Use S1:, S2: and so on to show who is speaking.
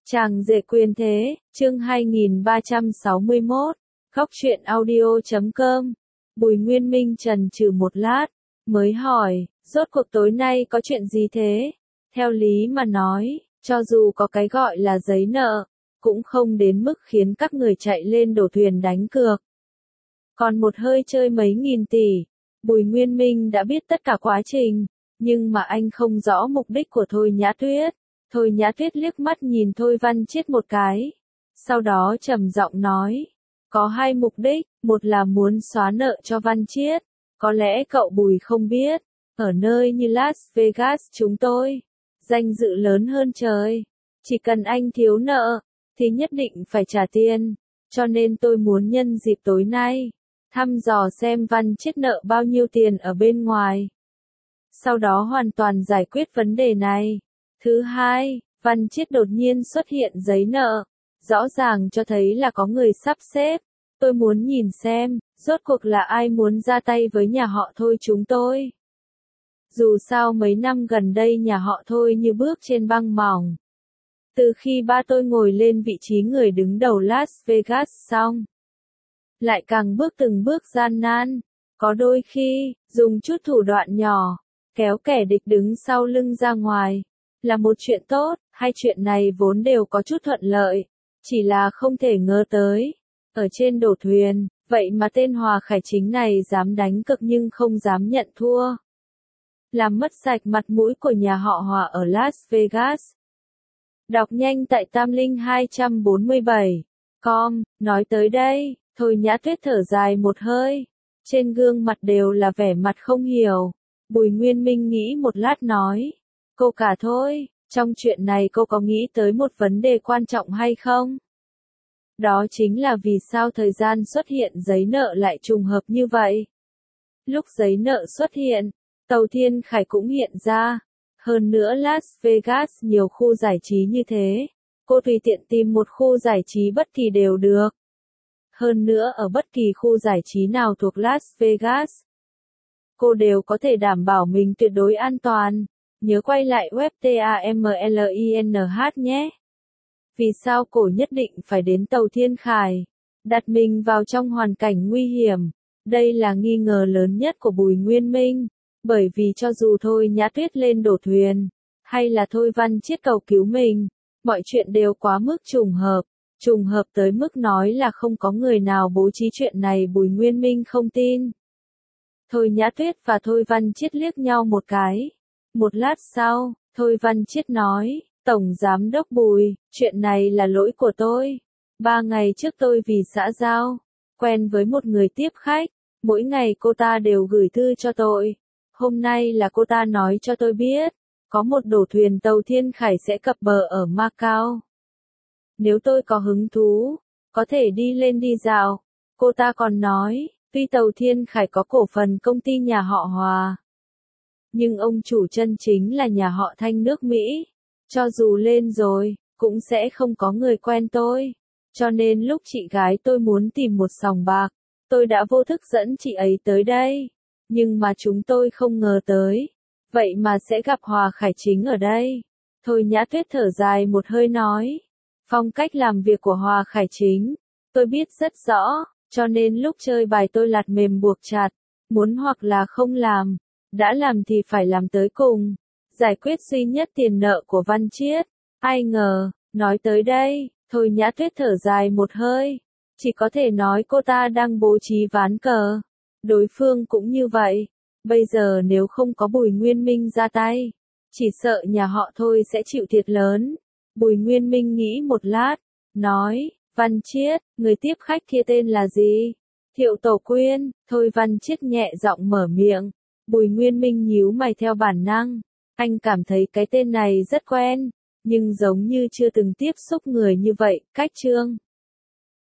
S1: Chàng rể quyền thế, chương 2361, góc truyện audio.com. Bùi Nguyên Minh chần chừ một lát, mới hỏi, rốt cuộc tối nay có chuyện gì thế? Theo lý mà nói, cho dù có cái gọi là giấy nợ, cũng không đến mức khiến các người chạy lên đổ thuyền đánh cược. Còn một hơi chơi mấy nghìn tỷ, Bùi Nguyên Minh đã biết tất cả quá trình, nhưng mà anh không rõ mục đích của Thôi Nhã Tuyết. Thôi Nhã Tuyết liếc mắt nhìn Thôi Văn Chiết một cái, sau đó trầm giọng nói, có hai mục đích, một là muốn xóa nợ cho Văn Chiết, có lẽ cậu Bùi không biết, ở nơi như Las Vegas chúng tôi, danh dự lớn hơn trời, chỉ cần anh thiếu nợ, thì nhất định phải trả tiền, cho nên tôi muốn nhân dịp tối nay, thăm dò xem Văn Chiết nợ bao nhiêu tiền ở bên ngoài. Sau đó hoàn toàn giải quyết vấn đề này. Thứ hai, Văn Chiết đột nhiên xuất hiện giấy nợ, rõ ràng cho thấy là có người sắp xếp. Tôi muốn nhìn xem, rốt cuộc là ai muốn ra tay với nhà họ Thôi chúng tôi. Dù sao mấy năm gần đây nhà họ Thôi như bước trên băng mỏng. Từ khi ba tôi ngồi lên vị trí người đứng đầu Las Vegas xong, lại càng bước từng bước gian nan, có đôi khi, dùng chút thủ đoạn nhỏ, kéo kẻ địch đứng sau lưng ra ngoài. Là một chuyện tốt, hai chuyện này vốn đều có chút thuận lợi, chỉ là không thể ngờ tới. Ở trên đổ thuyền, vậy mà tên Hòa Khải Chính này dám đánh cực nhưng không dám nhận thua. Làm mất sạch mặt mũi của nhà họ Hòa ở Las Vegas. Đọc nhanh tại tamlinh247.com, nói tới đây, Thôi Nhã Tuyết thở dài một hơi. Trên gương mặt đều là vẻ mặt không hiểu. Bùi Nguyên Minh nghĩ một lát nói. Cô cả thôi, trong chuyện này cô có nghĩ tới một vấn đề quan trọng hay không? Đó chính là vì sao thời gian xuất hiện giấy nợ lại trùng hợp như vậy? Lúc giấy nợ xuất hiện, tàu Thiên Khải cũng hiện ra. Hơn nữa Las Vegas nhiều khu giải trí như thế, cô tùy tiện tìm một khu giải trí bất kỳ đều được. Hơn nữa ở bất kỳ khu giải trí nào thuộc Las Vegas, cô đều có thể đảm bảo mình tuyệt đối an toàn. Nhớ quay lại web TAMLINH nhé. Vì sao cô nhất định phải đến tàu Thiên Khải? Đặt mình vào trong hoàn cảnh nguy hiểm. Đây là nghi ngờ lớn nhất của Bùi Nguyên Minh. Bởi vì cho dù Thôi Nhã Tuyết lên đổ thuyền, hay là Thôi Văn Chiết cầu cứu mình, mọi chuyện đều quá mức trùng hợp. Trùng hợp tới mức nói là không có người nào bố trí chuyện này Bùi Nguyên Minh không tin. Thôi Nhã Tuyết và Thôi Văn Chiết liếc nhau một cái. Một lát sau, Thôi Văn Chiết nói, Tổng Giám đốc Bùi, chuyện này là lỗi của tôi. 3 ngày trước tôi vì xã giao, quen với một người tiếp khách, mỗi ngày cô ta đều gửi thư cho tôi. Hôm nay là cô ta nói cho tôi biết, có một đổ thuyền tàu Thiên Khải sẽ cập bờ ở Macau. Nếu tôi có hứng thú, có thể đi lên đi dạo. Cô ta còn nói, tuy tàu Thiên Khải có cổ phần công ty nhà họ Hòa, nhưng ông chủ chân chính là nhà họ Thanh nước Mỹ. Cho dù lên rồi, cũng sẽ không có người quen tôi. Cho nên lúc chị gái tôi muốn tìm một sòng bạc, tôi đã vô thức dẫn chị ấy tới đây. Nhưng mà chúng tôi không ngờ tới. Vậy mà sẽ gặp Hòa Khải Chính ở đây. Thôi Nhã Tuyết thở dài một hơi nói. Phong cách làm việc của Hòa Khải Chính, tôi biết rất rõ, cho nên lúc chơi bài tôi lạt mềm buộc chặt. Muốn hoặc là không làm. Đã làm thì phải làm tới cùng. Giải quyết duy nhất tiền nợ của Văn Chiết. Ai ngờ, nói tới đây, Thôi Nhã Tuyết thở dài một hơi. Chỉ có thể nói cô ta đang bố trí ván cờ. Đối phương cũng như vậy. Bây giờ nếu không có Bùi Nguyên Minh ra tay, chỉ sợ nhà họ Thôi sẽ chịu thiệt lớn. Bùi Nguyên Minh nghĩ một lát, nói, Văn Chiết, người tiếp khách kia tên là gì? Thiệu Tổ Quyên. Thôi Văn Chiết nhẹ giọng mở miệng. Bùi Nguyên Minh nhíu mày theo bản năng. Anh cảm thấy cái tên này rất quen, nhưng giống như chưa từng tiếp xúc người như vậy. Cách Trương